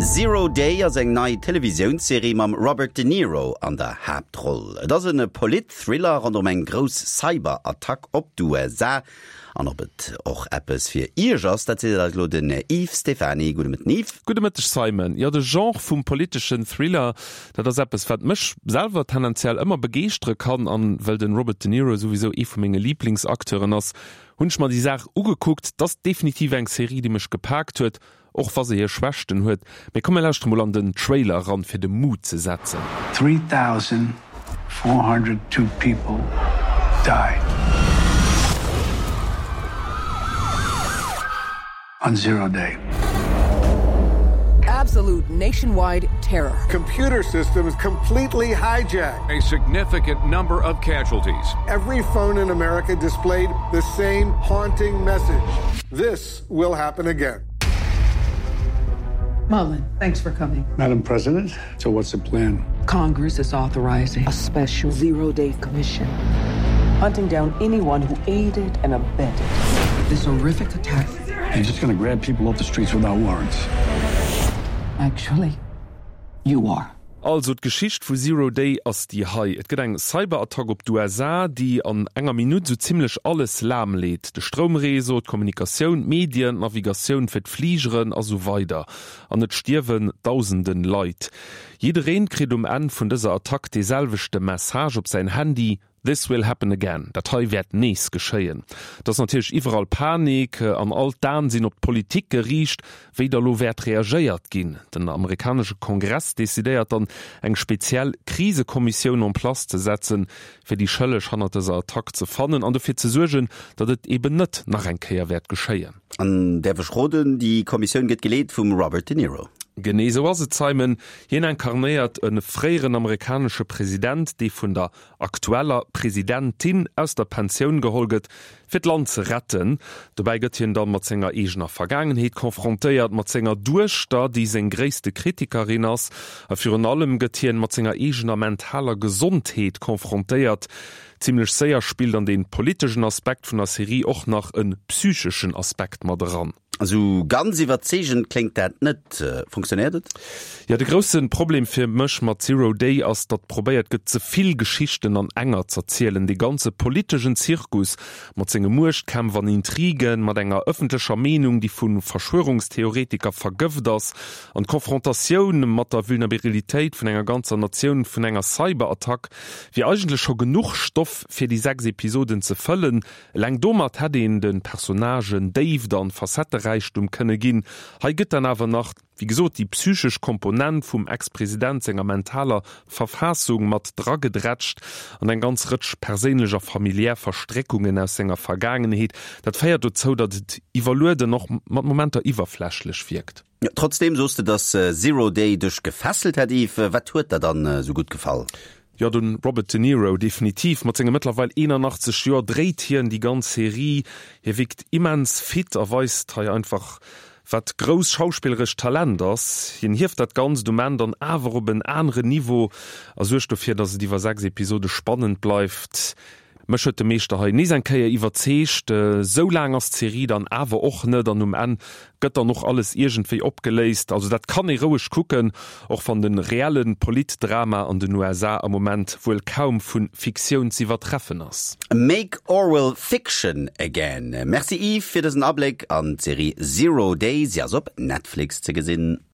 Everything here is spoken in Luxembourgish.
Zero Day as eng neii Televisionsserie mam Robert De Niro an der Hauptroll. Das ist ein Polit-Thriller rund eng gross Cyberattack op USA. An ob et och Appes fir Irjas, dat se lo den Yves Stefani. Gute mit Yves. Gute mit Simon. Ja, de Genre vum politischen Thriller, dat das Appes wat mech selber tendenziell immer begeestre kann an, weil den Robert De Niro sowieso vu menge Lieblingsakteuren ass. Hunsch mal die Sache ugeguckt, das definitiv eng Serie, die mech gepackt huet, och was hier schwächten huet. Me kom erst mal an den Trailer ran fir de Mut ze setzen. 3,402 people died on Zero Day. Absolute nationwide terror. Computer systems completely hijacked. A significant number of casualties. Every phone in America displayed the same haunting message. This will happen again. Mullen, thanks for coming. Madam President, so what's the plan? Congress is authorizing a special zero-day commission, hunting down anyone who aided and abetted this horrific attack. You're just going to grab people off the streets without warrants. Actually, you are. Also d'Geschicht vu Zero Day ass die Hai. Et gët eng Cyberattack op d'USA, die an enger Minute so ziemlich alles lahmlädt. De Stromreso, Kommunikationun, Medien, Navigationun fir d'Fliegeren a so weiter. An et stirwen tausenden Leiit. Jedereen kriet en vun dëser Attack deselwechte Message op sein Handy: This will happen again. Dat werd nees geschéien. Das natürlich überall Panik, an all dan sinn op Politik geriecht, wéi der lo werd reagiert ginn. Den amerikanische Kongress desideiert dann eng speziell Krisekommission um Platz zu setzen, fir die schëllech hannerter Attack zu fannen, an dafür zu sorgen, dat et eben net nach en Keierwert geschéien. An der Verschroden, die Kommission geht geleet vum Robert De Niro. Genese was Simon jen inkarniert een freieren amerikanische Präsident, die vun der aktueller Präsidentin aus der Pension geholget, fir d Land ze retten. Dabei gëtt hien dann mat senger egener Vergangenheet konfrontéiert mat senger Duerchter, die seg gréste Kritikerin ass, a fir an allem gëtt hien mat senger egener mentaler Gesundheet konfrontéiert. Ziemlich sehr spielt an den politischen Aspekt vun der Serie och nach een psychischen Aspekt mat dran. Also ganz überzeugend klingt dat net, funktioniert het? Ja, de grossen Problem fir Mch mat Zero Day ass dat probéiert gët zeviel Geschichten an enger zerzielen. Die ganze politischen Zirkus mat zinge Muchtkämpfer an Intrigen, mat enger öffentlicher Meinung, die vun Verschwörungstheoretiker vergëft ass, an Konfrontatioun mat der Vulnerabilitéit vun enger ganzer Nation vun enger Cyberattack, wie eigentlich schon genug Stoff fir die 6 Episoden ze fëllen. Läng domat hat den Personagen Dave dann Facettereichtum kënne ginn. Ha gëtt dann awer nach, wie gesot, die psychisch Komponent vum Ex-Präsident senger mentaler Verfassung mat dragedretscht an eng ganz rëtsch perélescher familiär Verstreckungen aus senger Vergangenheet. Dat feiert zo, dat et evaluerde noch mat momenter iwwerfläschlech wirkt. Ja, trotzdem soste dass Zero Day duch gefesselt hat, Yves. Wat huet er dann so gut gefallen? Ja, den Robert De Niro definitiv mat senger mittlerweile 81 Joer dreht hier in die ganze Serie. Er wiegt immens fit, erweist ha einfach wat groß schauspielerisch Talent ass. Hien hift dat ganz Domain dann awer op een andere Niveau, asstoff hier, dass die 6 Episode spannend bleibt. Mcht de meester ha nie en Käier iwwerzecht, so lang as Serie dann awer och net an en gëtt noch alles irgendwéi opgeleist. Also dat kann heroisch gucken, och van den reellen Politdrama an den USA am Moment wohl kaum vun Fiktion sie übertreffen ass. Make Orwell Fiction again. Merci Yves fir dessen Abblick an Serie Zero Day, sie as op Netflix ze gesinn.